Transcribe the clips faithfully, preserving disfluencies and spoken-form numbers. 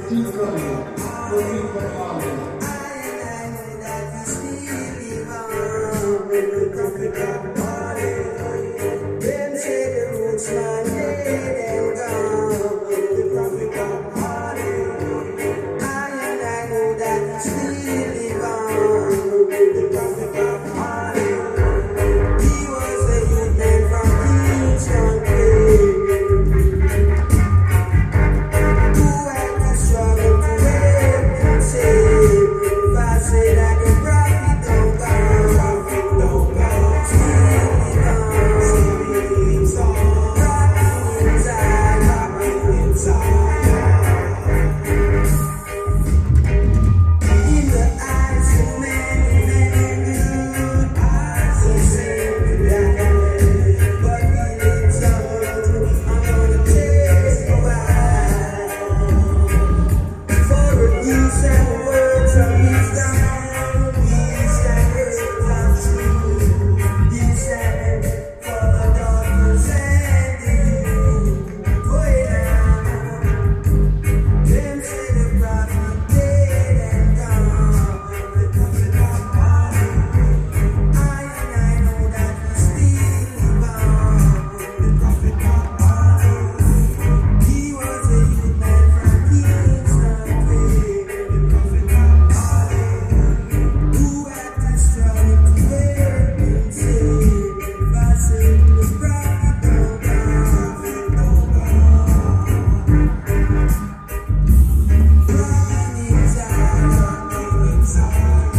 Still coming. Looking for Marley. Them say the roots man dead and gone. The prophet of Marley. I and I know that he still live on. The prophet of Marley. He was a youth man from Kingston Bay, who had to struggle to help himself. If I say that the prophet don't go, prophet don't go, still live on, still lives on, rocking inside, rocking inside. In the eyes of many, many good eyes, he seem to die. But he lives on, I'm gonna testify. For a decent words of wisdom, decent words of truth, decent for the darkness and the youth. Boy, now, them say the prophet dead and gone. The prophet of Marley. I and I know that he still live on. The prophet of Marley. He was a youth man from Kingston Bay. The prophet of Marley, who had to struggle to help himself. If I say the prophet don't go, prophet don't go. Rocking inside, rocking inside.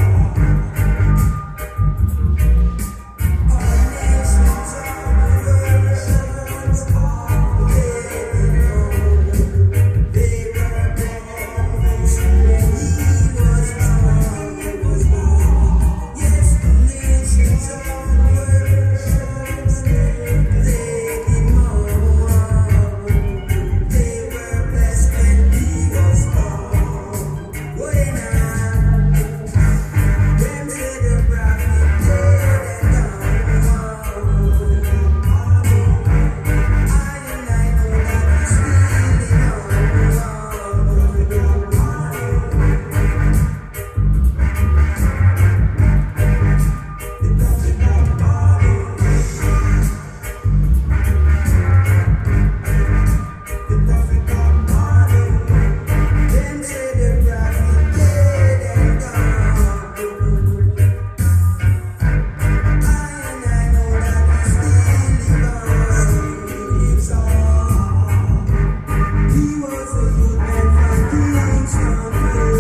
All nations of the world, all getting old. They were blessed when he was born, he was born. Yes, the nations of the world, they did mourn. They were blessed when he was born. Way now, them say the prophet dead and gone. I and I know that he still live on. Prophet of Marley. The prophet of Marley. The prophet of Marley. Them say the prophet dead and gone. I and I know that he still live on, still lives on. He was a youth man from Kingston Bay,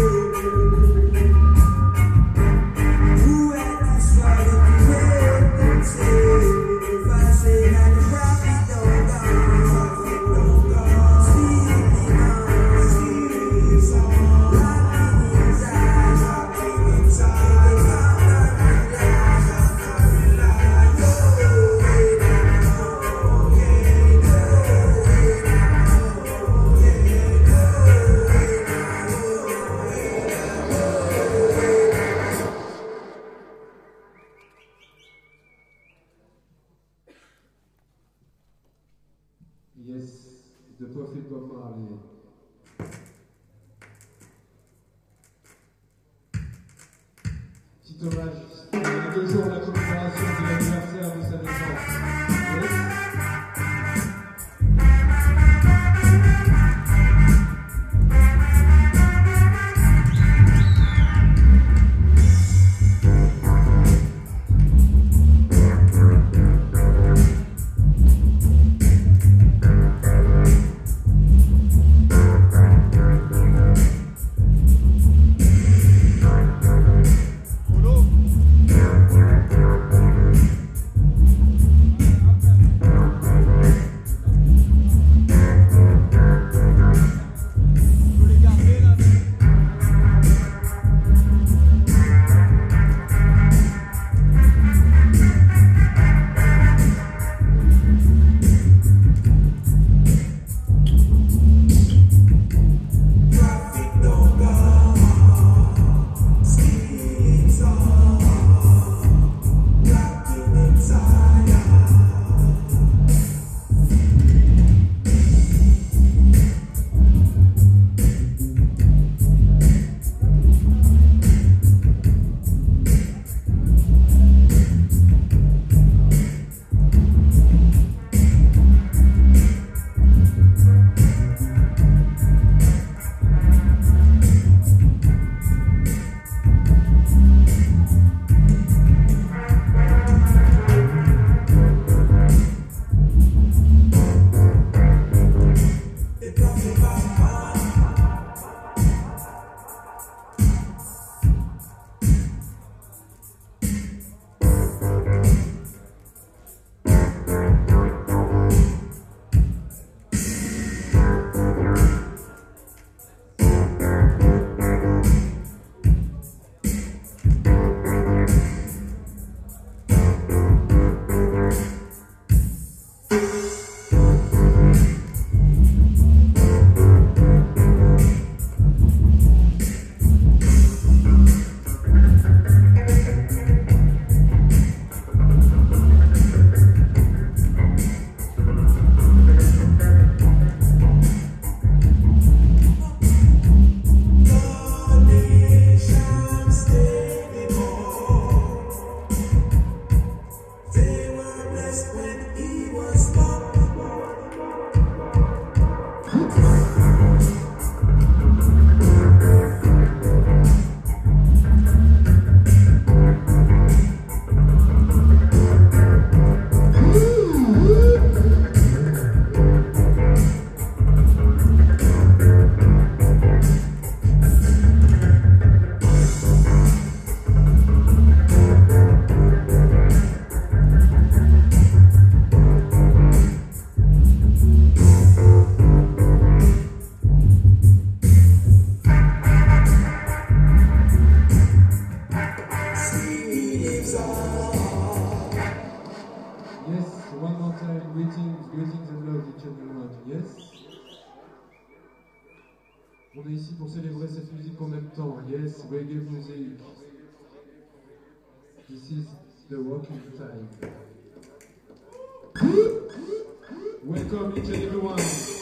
who had to struggle to help himself. If I say that the prophet don't go, prophet don't go, still live on, still lives on, rocking inside, rocking inside. The conquering lion, conquering lion. Go away now, yeah, go away now, yeah, go away now, go away now. Yes, the prophet Bob Marley. Petit hommage, il y a deux jours la commémoration de l'anniversaire de sa naissance. Yes. Polo. On est ici pour célébrer cette musique qu'on aime tant. Yes, reggae music. This is the rocking time. Welcome each and everyone.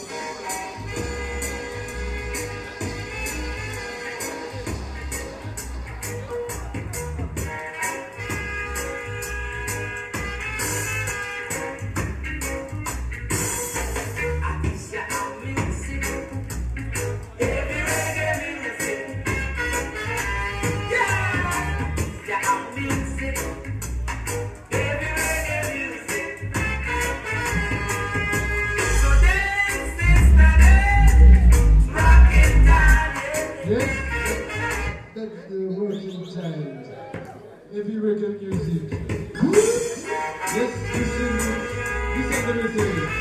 Heavy reggae music. Let's listen, listen to the music.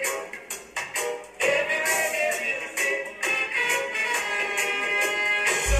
So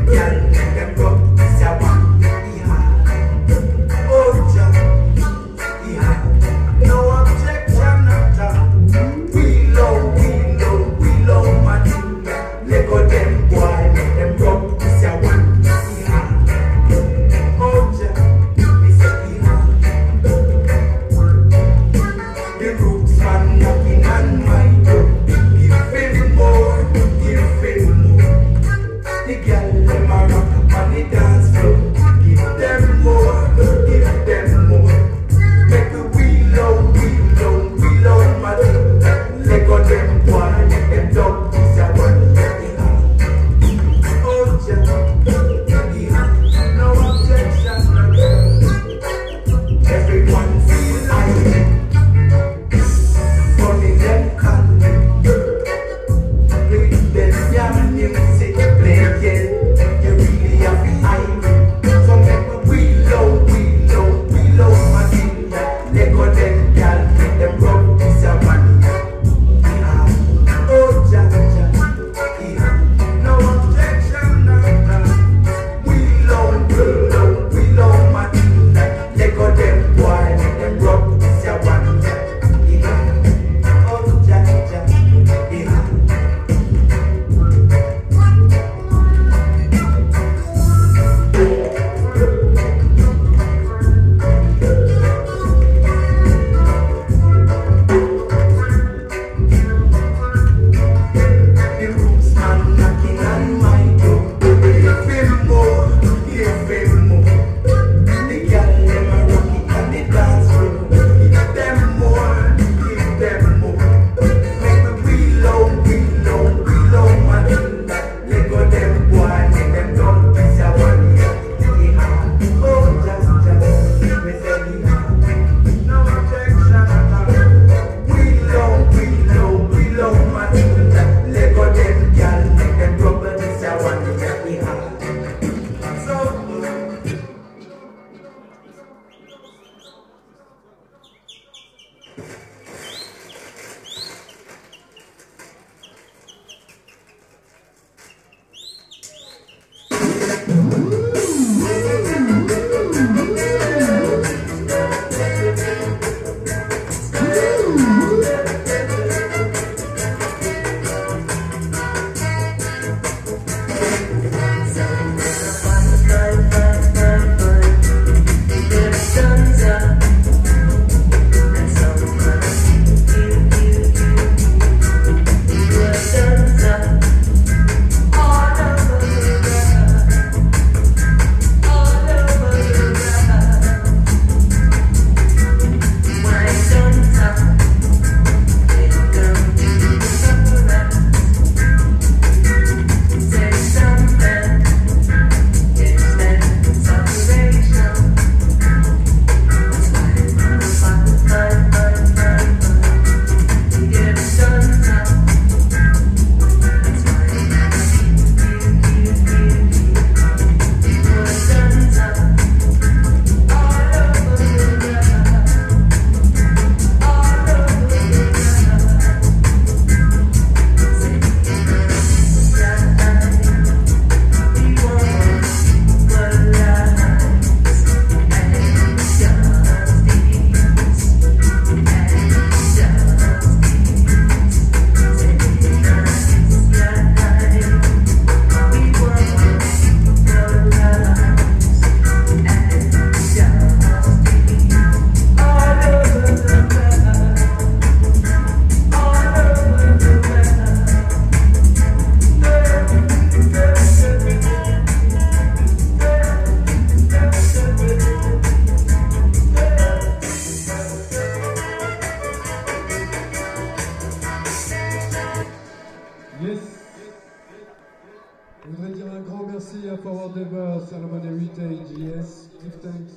Forward Ever, Salomon Heritage, yes, give thanks.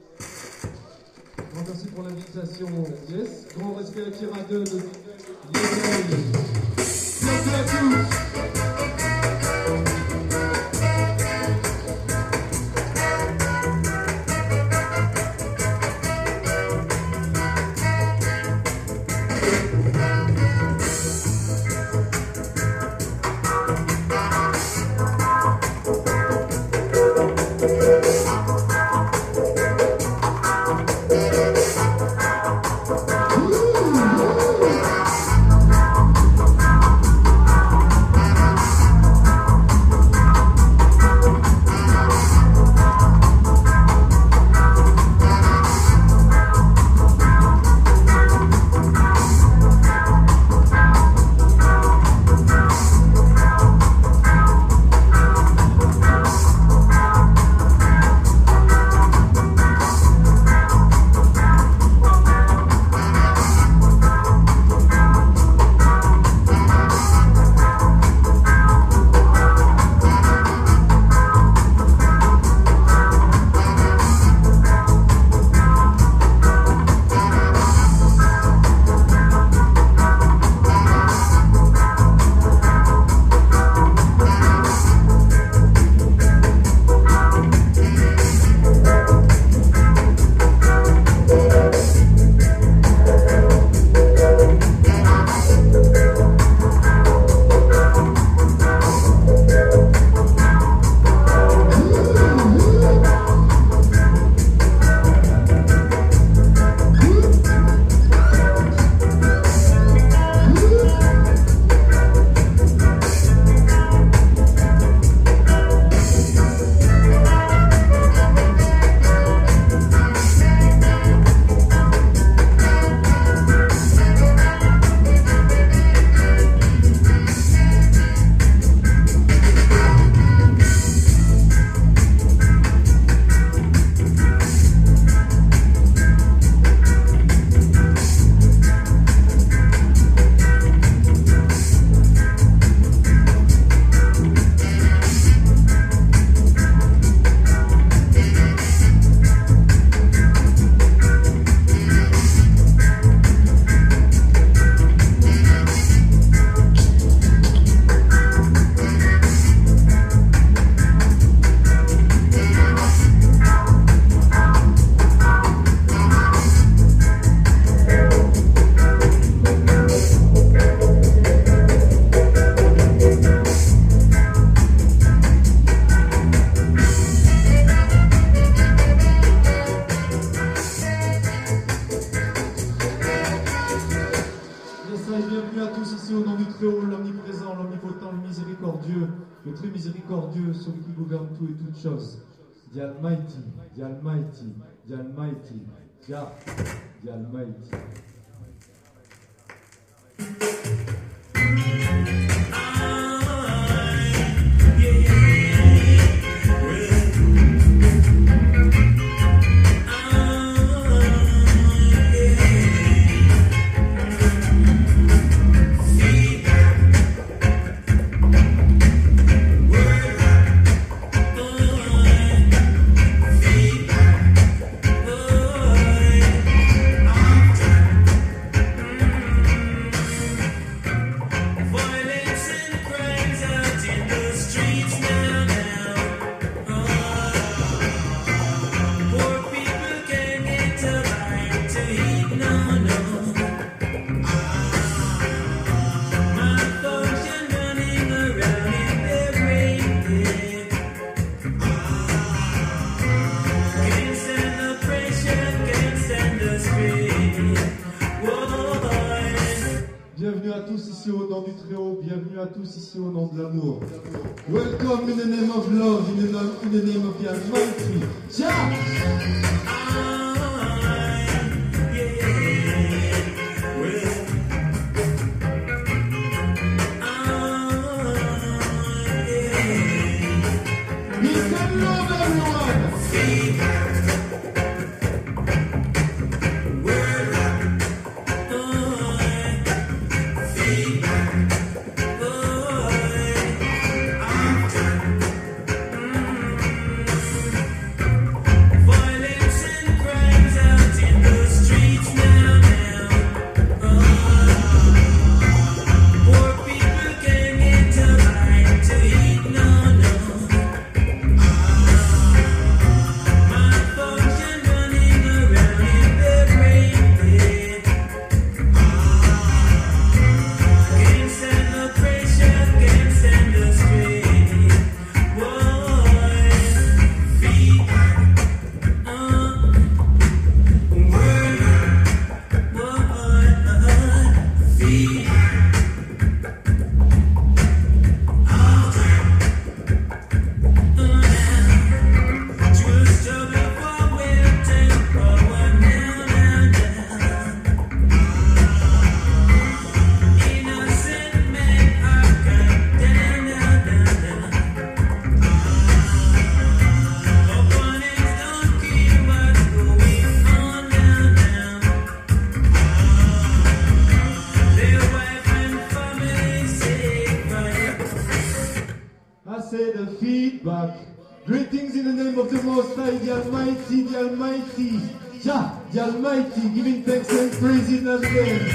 Grand merci pour l'invitation, yes. Grand respect à Kira deux de Yézel. Merci à tous. We'll be right back. le très miséricordieux, celui qui gouverne tout et toutes choses. The Almighty, the Almighty, the Almighty, Jah, the Almighty. Bienvenue à tous ici au nom du Très-Haut, bienvenue à tous ici au nom de l'amour. Welcome in the name of love, in the name, in the name of the Almighty. Jah! The feedback. Greetings in the name of the Most High, the Almighty, the Almighty, Jah, the Almighty, giving thanks and praise in advance.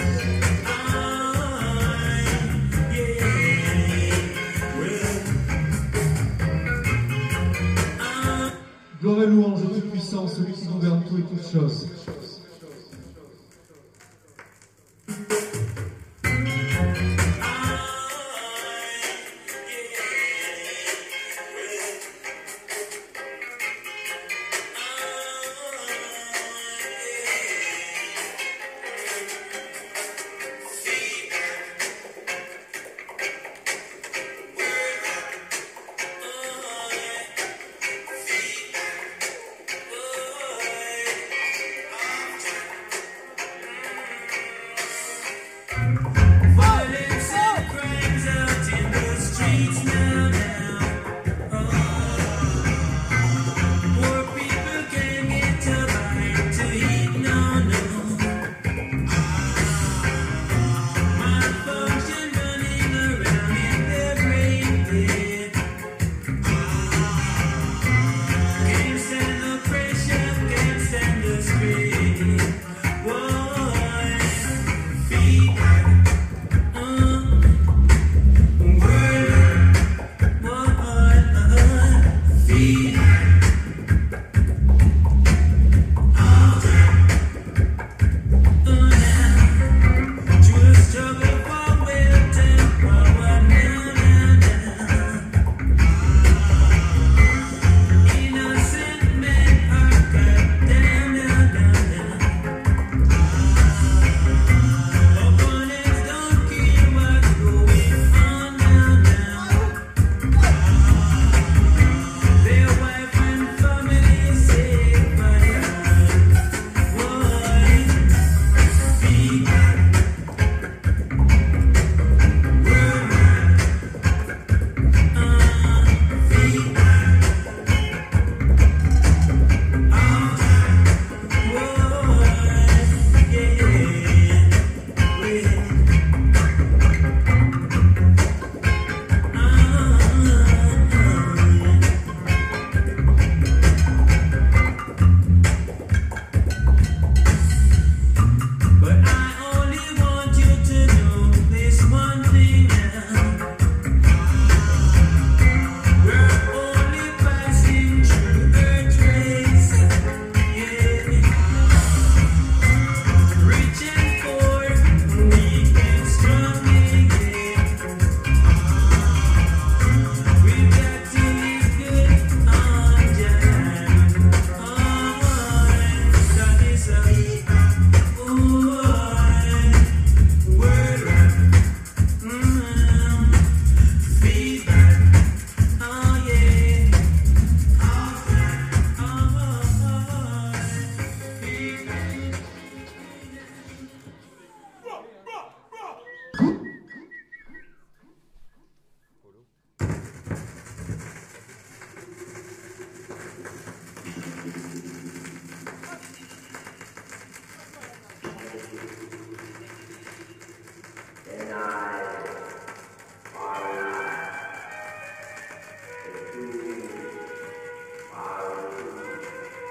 Gloire et louange au Tout-Puissant, celui qui gouverne tout et toutes choses. Ah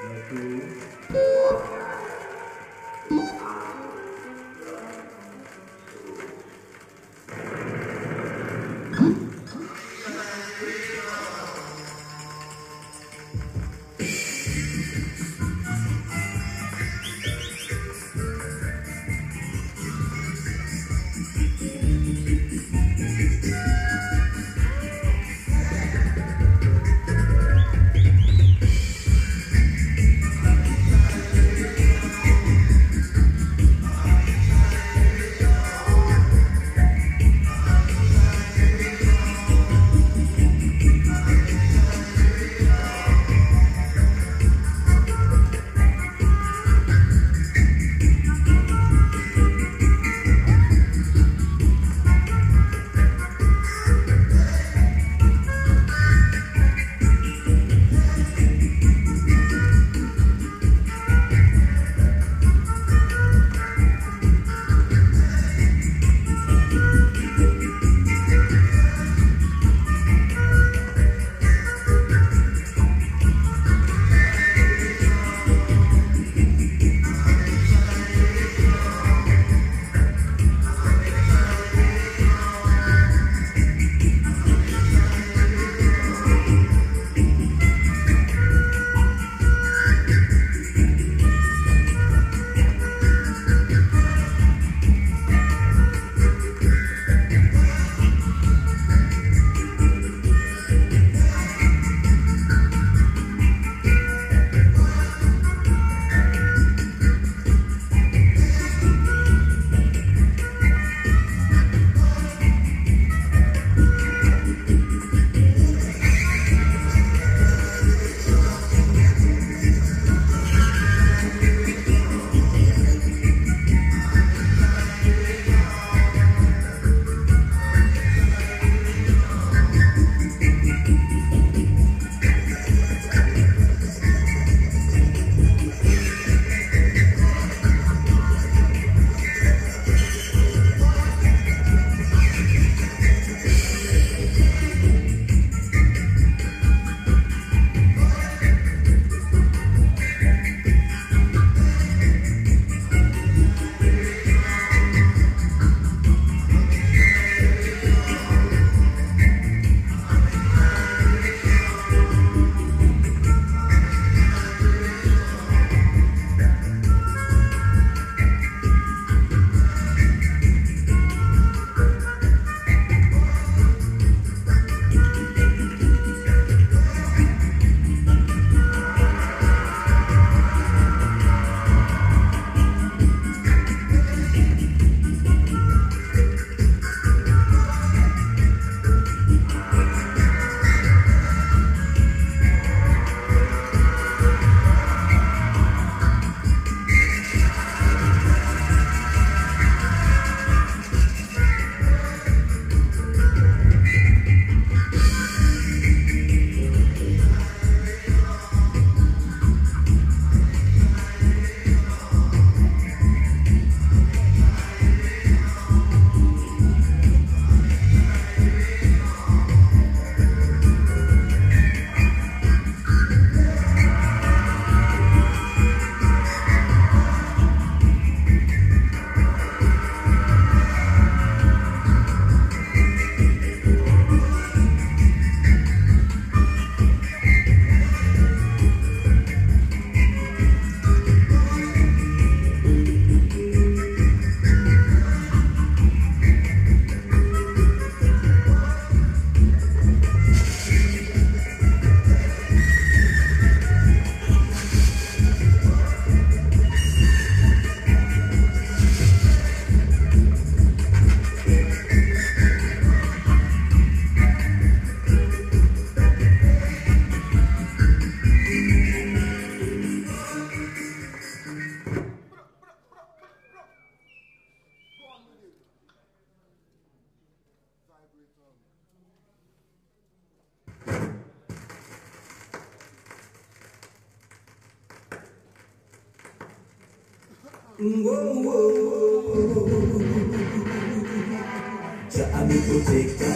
Jah me protector,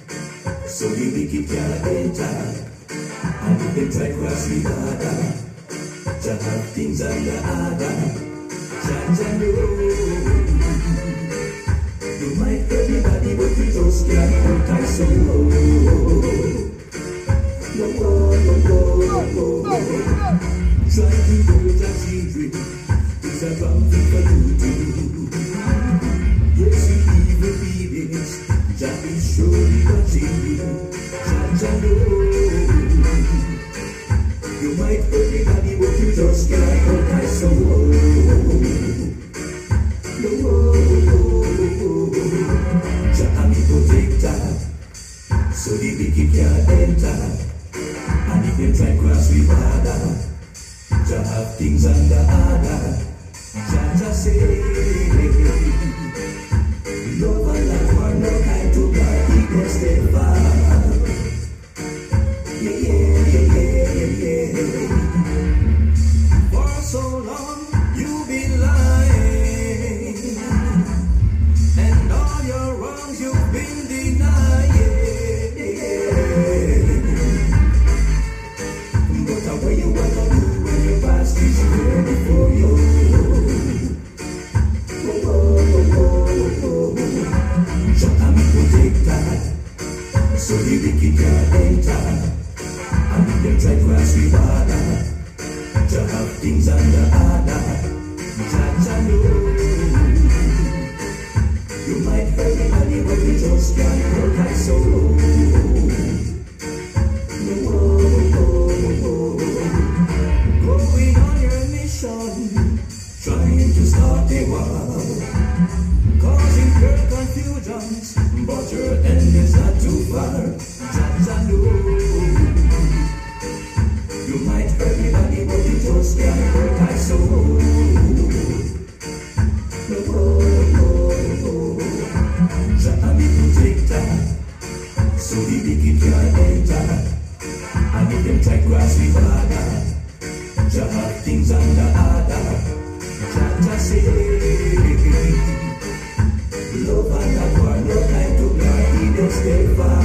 so the wicked can't enter. And if them try cross the border, to have things under order. Jah know. You might hurt me body, but you just can't hurt my soul. No, no, no, no, no. Try to hold a secret. It's a wrong thing for you to do. Yes, you evil feelings. Jah is surely watching you. Jah know. You might hurt me body, but you just can't hurt my soul. No, no, no. Jah am the protector, so the wicked can't enter. And if them try cross we border, Jah have things under order. Jah Jah say, love and life are no kind to God, he can stay far. Yeah, yeah, yeah, yeah, yeah, yeah. For so long you've been lying, and all your wrongs you've been denying. But how you want to do when your past is here before you? Oh, oh, oh, oh, oh. Jah am the protector, so the wicked can't enter. And if them try to cross we border, Jah have things under order. Jah Jah know. You might hurt me body, but you just can't hurt my soul. No, no, no, no. Going on your mission, trying to start a war, causing pure confusions, but your end is not too far. Jah Jah know. You might hurt me body, but you just can't hurt my soul. No, no, no, no. Jah am the protector, so the wicked can't enter. And if them try cross we border, Jah have things under order. Jah Jah say, love and that war no time to God, he don't stay far.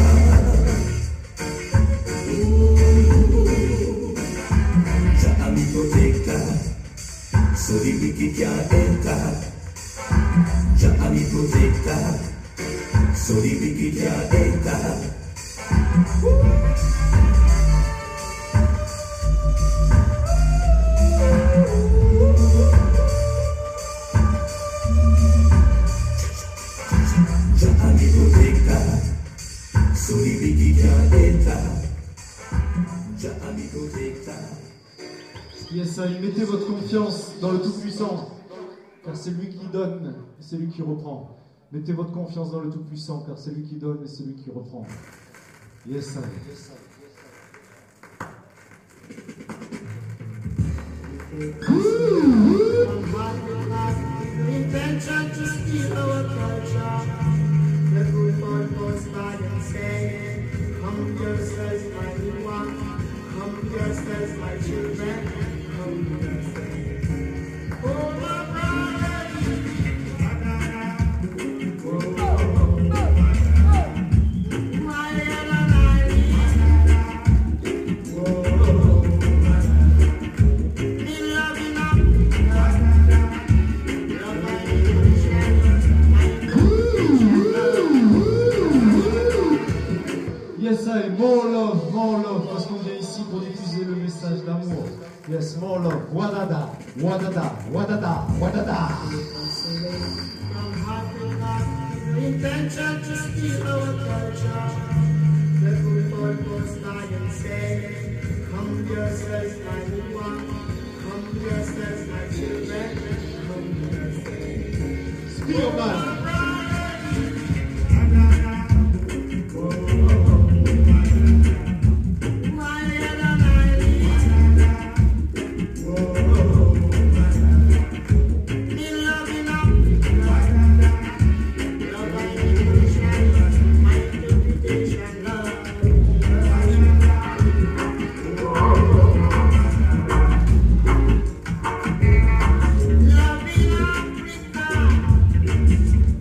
Jah am the protector, so the wicked can't enter. Jah am the protector, so the wicked can't enter. Jah am the protector, so the wicked can't enter. Jah am the protector. Yes, allez, mettez votre confiance dans le Tout-Puissant, car c'est lui qui donne et c'est lui qui reprend. Mettez votre confiance dans le Tout-Puissant, car c'est lui qui donne et c'est lui qui reprend. Yes, allez. Yes, Intention to steal our culture. The good man goes by and saying, come yourselves, my little one. Come yourselves, my children. Come yourselves. Oh, my brother. My little Yes, allez, more love, more love, parce qu'on vient ici pour diffuser le message d'amour. Yes, more love. Wadada, wadada, wadada, wadada. Intention to steal our culture. The good Lord goes by and saying, come yourselves, my little one. Come yourselves, my children. Come yourselves. Spirit man. Love in Africa.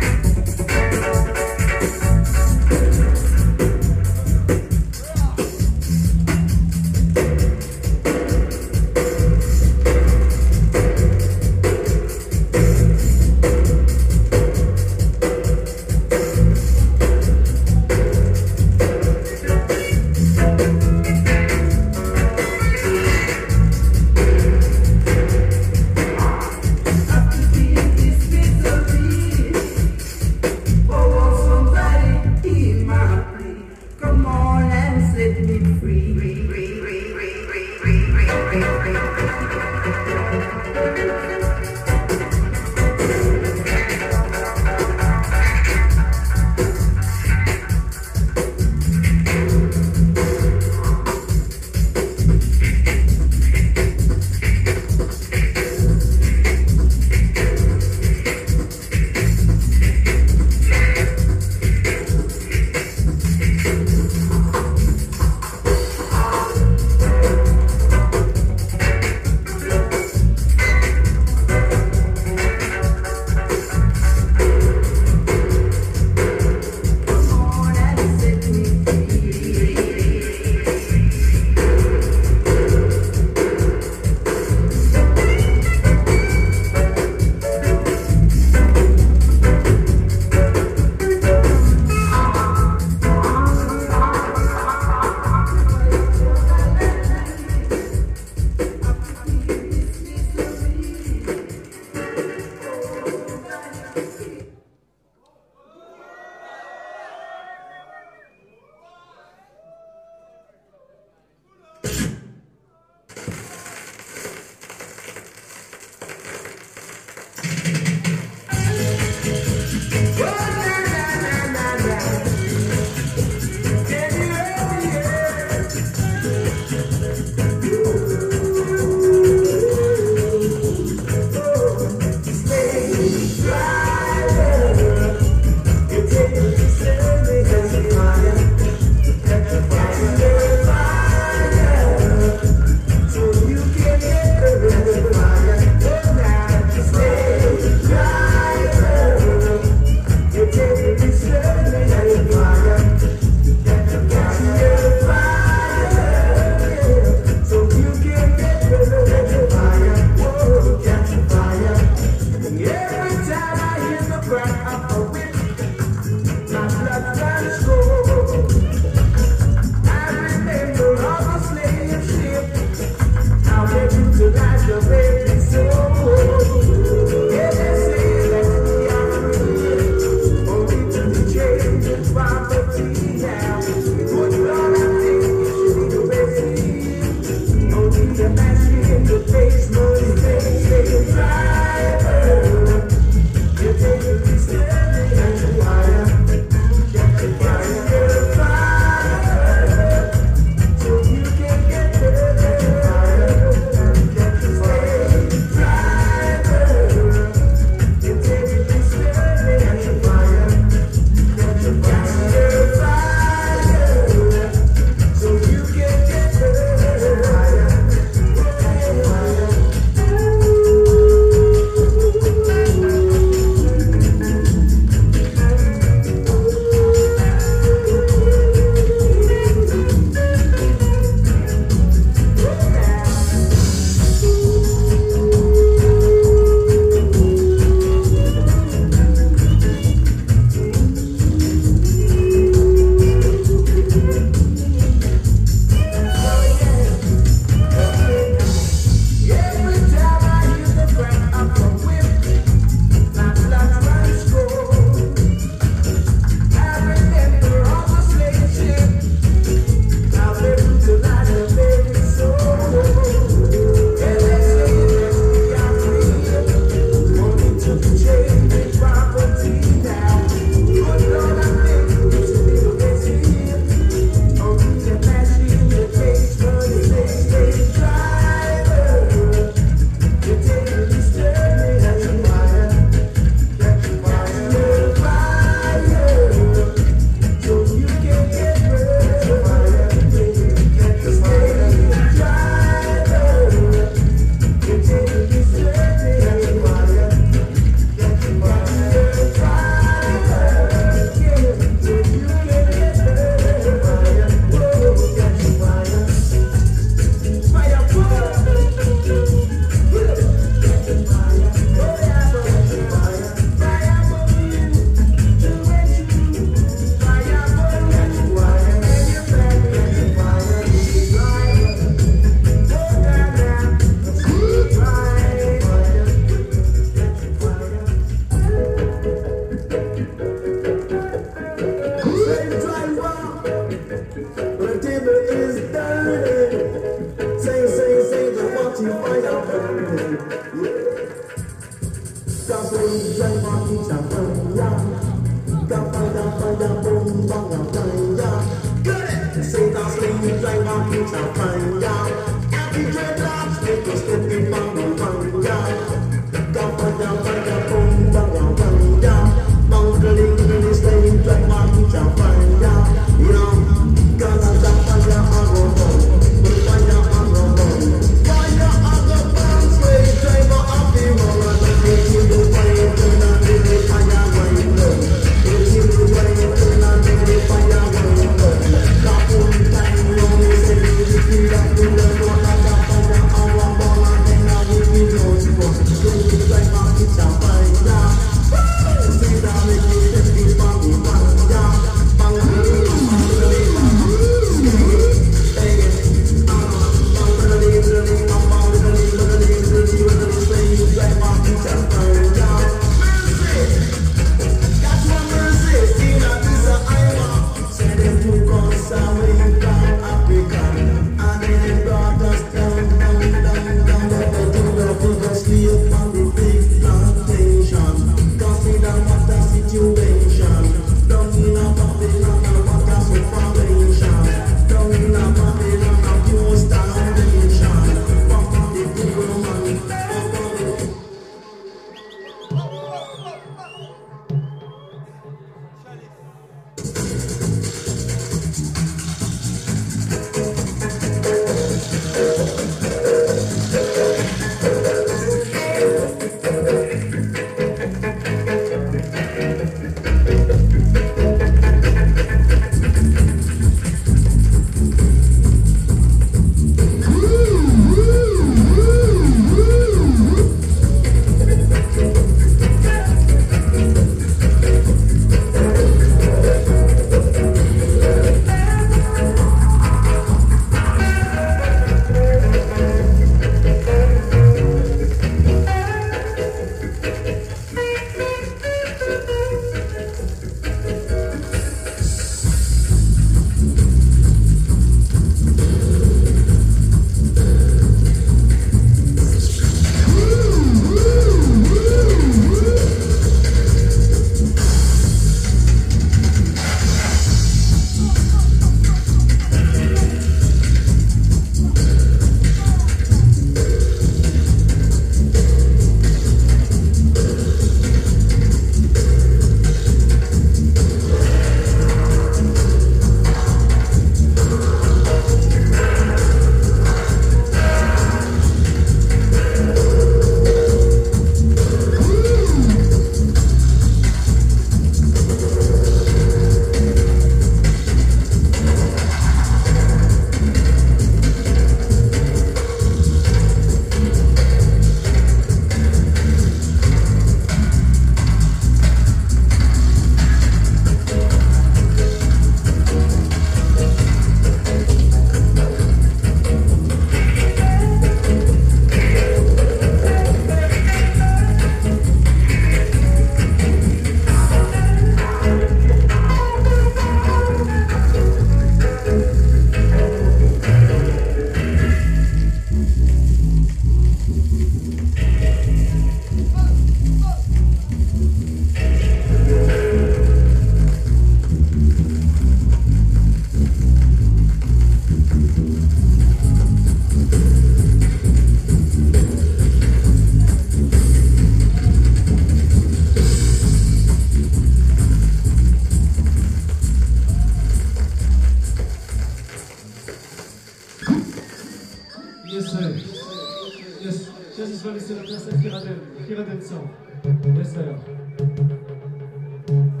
Yes, just want to say that Kiraden, Kiraden sound. Yes, sir.